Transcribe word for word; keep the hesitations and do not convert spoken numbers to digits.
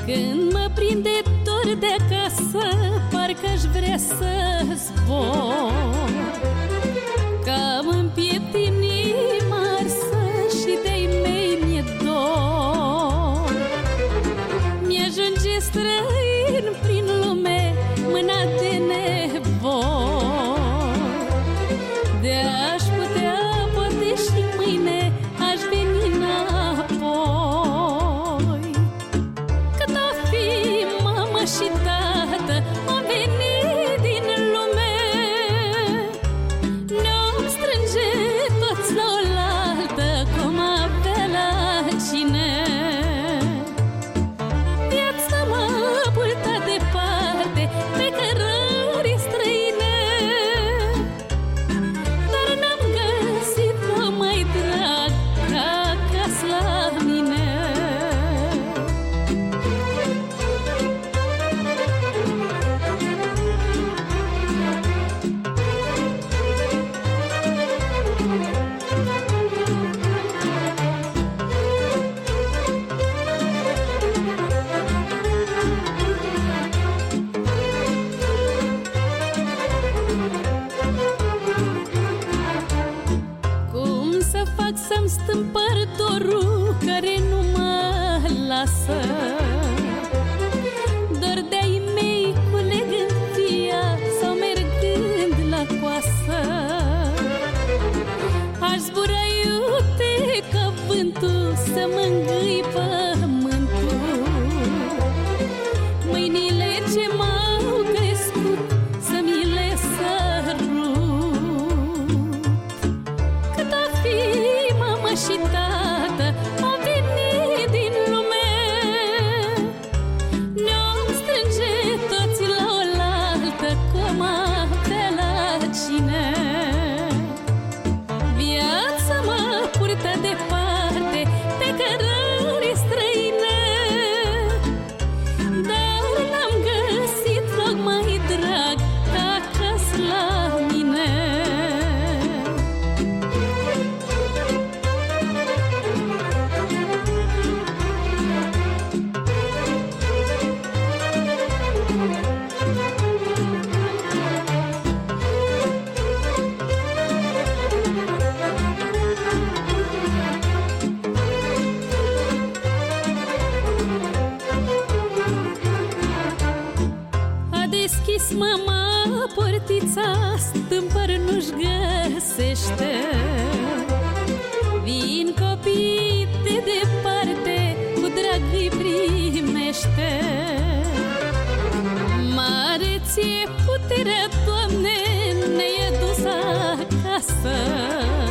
Când mă prinde dor de acasă, parcă-aș vrea să zbor, că am în piept inima arsă și de-ai mei mi-e dor. Mi-ajunge străin prin lume mâna de nevoi, de-aș putea poate și mâine aș veni înapoi. Cât a fi mama și tată am venit din lume, ne-om strânge toți la oaltă cum avea la cine. Viața m-a purtat departe pe cărări străine, dar n-am găsit o mai drag ca acasă la mine. Cum să fac să-mi stâmpăr dorul care nu mă lasă? Dor de-ai mei culegând via sau mergând la coasă. Aș zbura iute ca vântul să mângâi pământul, mâinile ce m-au crescut să mi le sărut. Cât a fi mama și tată am venit din lume, ne-om strânge toți la oaltă cum avea la cine. Viața mă purtă departe pe cărări străine, dar n-am găsit loc mai drag ca acasă la mine. A deschis mama portița, stâmpăr nu-și găsește. Vin copii de departe, cu drag îi primește. Mare ție puterea, Doamne, ne-ai dus acasă.